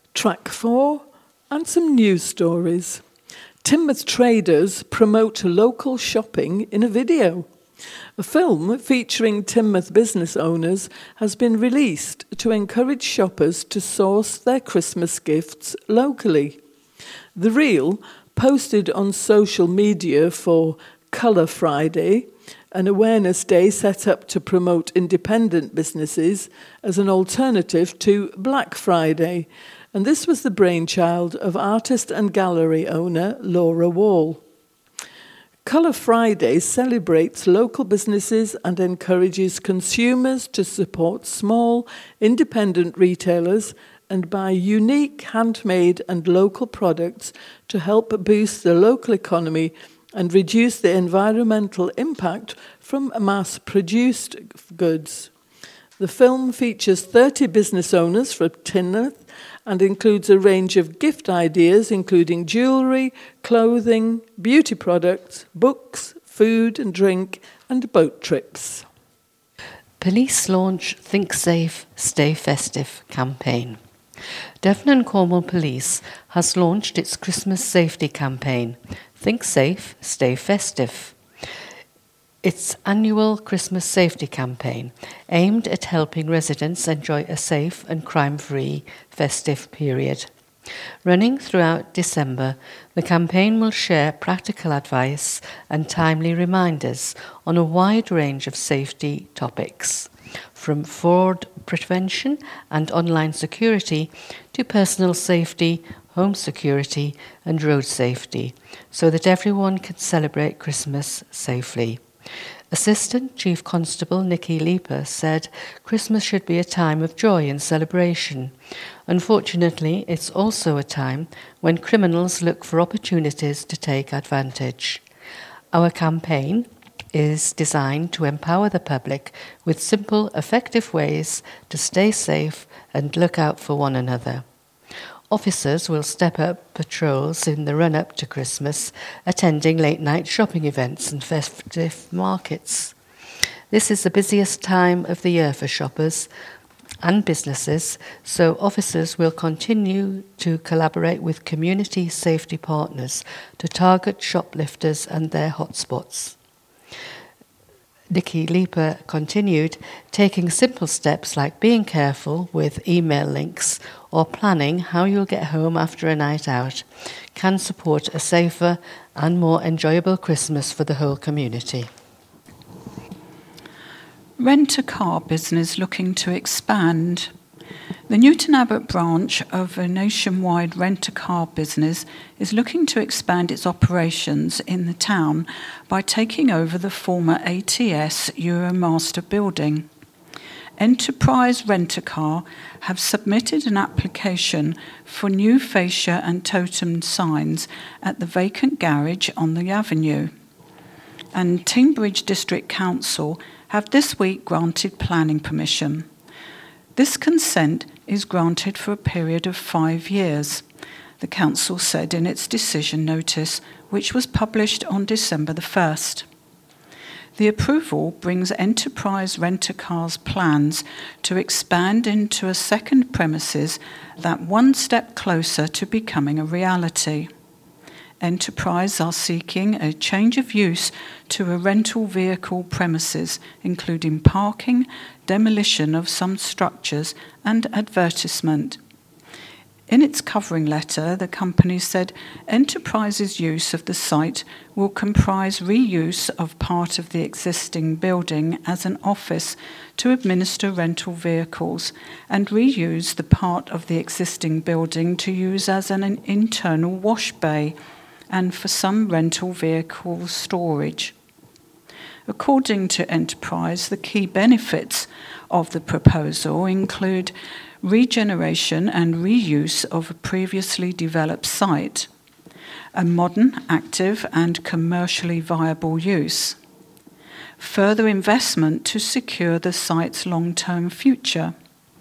Track 4 and some news stories. Teignmouth traders promote local shopping in a video. A film featuring Teignmouth business owners has been released to encourage shoppers to source their Christmas gifts locally. The reel, posted on social media for Colour Friday, an awareness day set up to promote independent businesses as an alternative to Black Friday, and this was the brainchild of artist and gallery owner Laura Wall. Colour Friday celebrates local businesses and encourages consumers to support small, independent retailers and buy unique, handmade and local products to help boost the local economy and reduce the environmental impact from mass-produced goods. The film features 30 business owners from Teignmouth and includes a range of gift ideas including jewellery, clothing, beauty products, books, food and drink and boat trips. Police launch Think Safe, Stay Festive campaign. Devon and Cornwall Police has launched its Christmas safety campaign, Think Safe, Stay Festive. Its annual Christmas safety campaign aimed at helping residents enjoy a safe and crime-free festive period. Running throughout December, the campaign will share practical advice and timely reminders on a wide range of safety topics, from fraud prevention and online security to personal safety, home security and road safety, so that everyone can celebrate Christmas safely. Assistant Chief Constable Nikki Leeper said Christmas should be a time of joy and celebration. Unfortunately, it's also a time when criminals look for opportunities to take advantage. Our campaign is designed to empower the public with simple, effective ways to stay safe and look out for one another. Officers will step up patrols in the run-up to Christmas, attending late-night shopping events and festive markets. This is the busiest time of the year for shoppers and businesses, so officers will continue to collaborate with community safety partners to target shoplifters and their hotspots. Nikki Leeper continued, taking simple steps like being careful with email links or planning how you'll get home after a night out can support a safer and more enjoyable Christmas for the whole community. Rent-a-car business looking to expand. The Newton Abbot branch of a nationwide rent-a-car business is looking to expand its operations in the town by taking over the former ATS Euromaster building. Enterprise Rent-a-Car have submitted an application for new fascia and totem signs at the vacant garage on the avenue. And Teignbridge District Council have this week granted planning permission. This consent is granted for a period of 5 years, the council said in its decision notice, which was published on December the 1st. The approval brings Enterprise Rent-a-Car's plans to expand into a second premises that one step closer to becoming a reality. Enterprise are seeking a change of use to a rental vehicle premises, including parking, demolition of some structures, and advertisement. In its covering letter, the company said Enterprise's use of the site will comprise reuse of part of the existing building as an office to administer rental vehicles and reuse the part of the existing building to use as an internal wash bay and for some rental vehicle storage. According to Enterprise, the key benefits of the proposal include regeneration and reuse of a previously developed site, a modern, active and commercially viable use, further investment to secure the site's long-term future,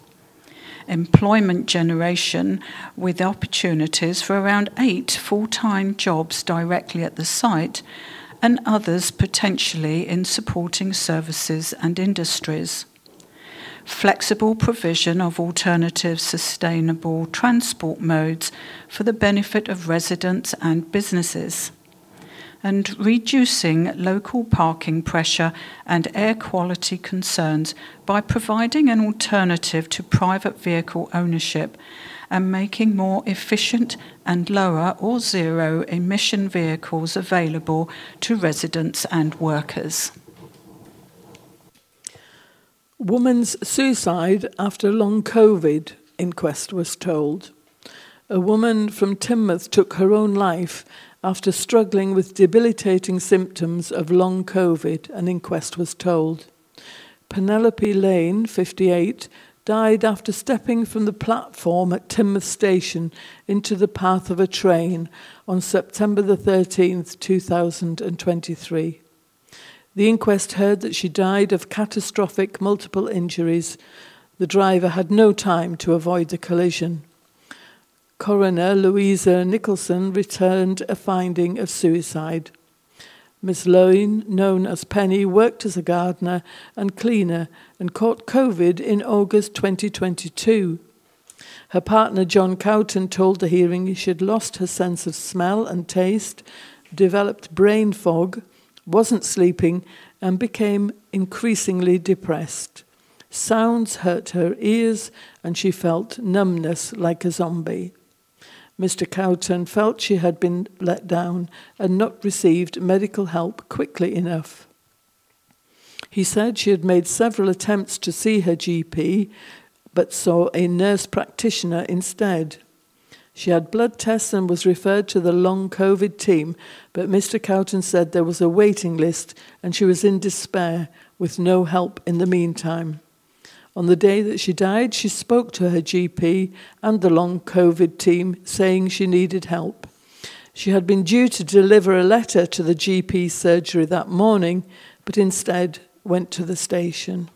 employment generation with opportunities for around 8 full-time jobs directly at the site and others potentially in supporting services and industries. flexible provision of alternative sustainable transport modes for the benefit of residents and businesses, and reducing local parking pressure and air quality concerns by providing an alternative to private vehicle ownership and making more efficient and lower or zero emission vehicles available to residents and workers. Woman's suicide after long COVID, inquest was told. A woman from Teignmouth took her own life after struggling with debilitating symptoms of long COVID, an inquest was told. Penelope Lane, 58, died after stepping from the platform at Teignmouth Station into the path of a train on September the 13th, 2023. The inquest heard that she died of catastrophic multiple injuries. The driver had no time to avoid the collision. Coroner Louisa Nicholson returned a finding of suicide. Miss Lane, known as Penny, worked as a gardener and cleaner and caught COVID in August 2022. Her partner John Cowton told the hearing she had lost her sense of smell and taste, developed brain fog, wasn't sleeping, and became increasingly depressed. Sounds hurt her ears and she felt numbness like a zombie. Mr. Cowton felt she had been let down and not received medical help quickly enough. He said she had made several attempts to see her GP, but saw a nurse practitioner instead. She had blood tests and was referred to the long COVID team, but Mr. Cowton said there was a waiting list and she was in despair with no help in the meantime. On the day that she died, she spoke to her GP and the long COVID team, saying she needed help. She had been due to deliver a letter to the GP surgery that morning, but instead went to the station.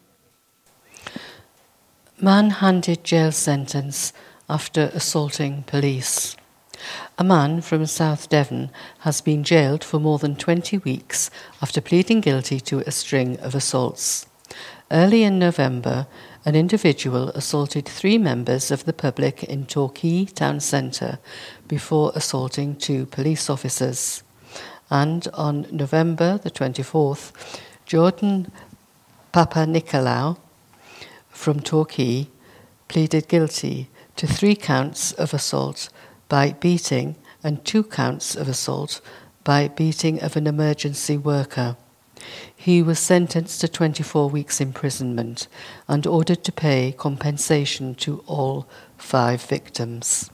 Man handed jail sentence after assaulting police. A man from South Devon has been jailed for more than 20 weeks after pleading guilty to a string of assaults. Early in November, an individual assaulted 3 members of the public in Torquay town centre before assaulting 2 police officers. And on November the 24th, Jordan Papanicolaou from Torquay pleaded guilty to 3 counts of assault by beating and 2 counts of assault by beating of an emergency worker. He was sentenced to 24 weeks imprisonment and ordered to pay compensation to all 5 victims.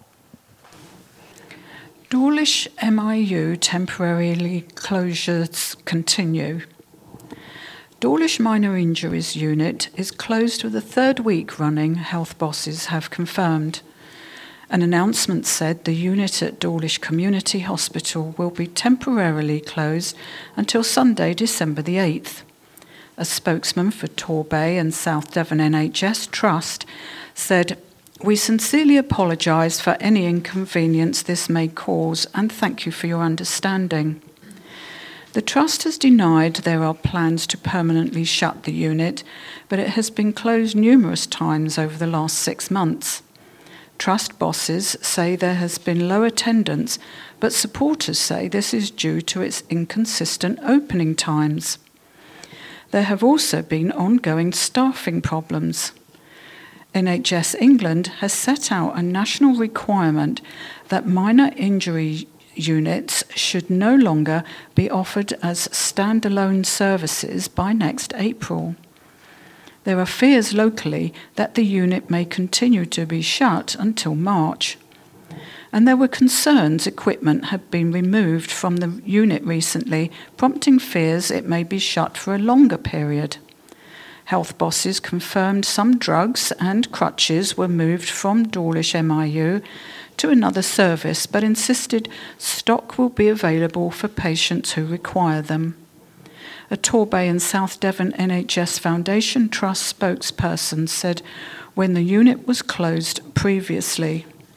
Dawlish MIU temporarily closures continue. Dawlish Minor Injuries Unit is closed for the 3rd week running, health bosses have confirmed. An announcement said the unit at Dawlish Community Hospital will be temporarily closed until Sunday, December the 8th. A spokesman for Torbay and South Devon NHS Trust said, "We sincerely apologise for any inconvenience this may cause and thank you for your understanding." The Trust has denied there are plans to permanently shut the unit, but it has been closed numerous times over the last 6 months. Trust bosses say there has been low attendance, but supporters say this is due to its inconsistent opening times. There have also been ongoing staffing problems. NHS England has set out a national requirement that minor injury units should no longer be offered as standalone services by next April. There are fears locally that the unit may continue to be shut until March. And there were concerns equipment had been removed from the unit recently, prompting fears it may be shut for a longer period. Health bosses confirmed some drugs and crutches were moved from Dawlish MIU to another service, but insisted stock will be available for patients who require them. A Torbay and South Devon NHS Foundation Trust spokesperson said when the unit was closed previously,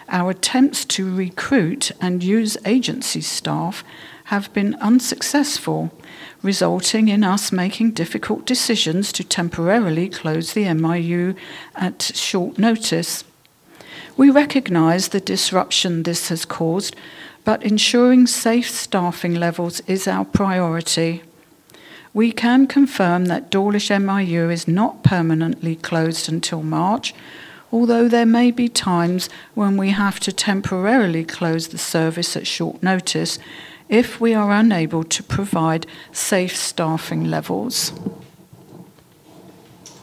Our attempts to recruit and use agency staff have been unsuccessful, resulting in us making difficult decisions to temporarily close the MIU at short notice. We recognise the disruption this has caused, but ensuring safe staffing levels is our priority. We can confirm that Dawlish MIU is not permanently closed until March, although there may be times when we have to temporarily close the service at short notice if we are unable to provide safe staffing levels.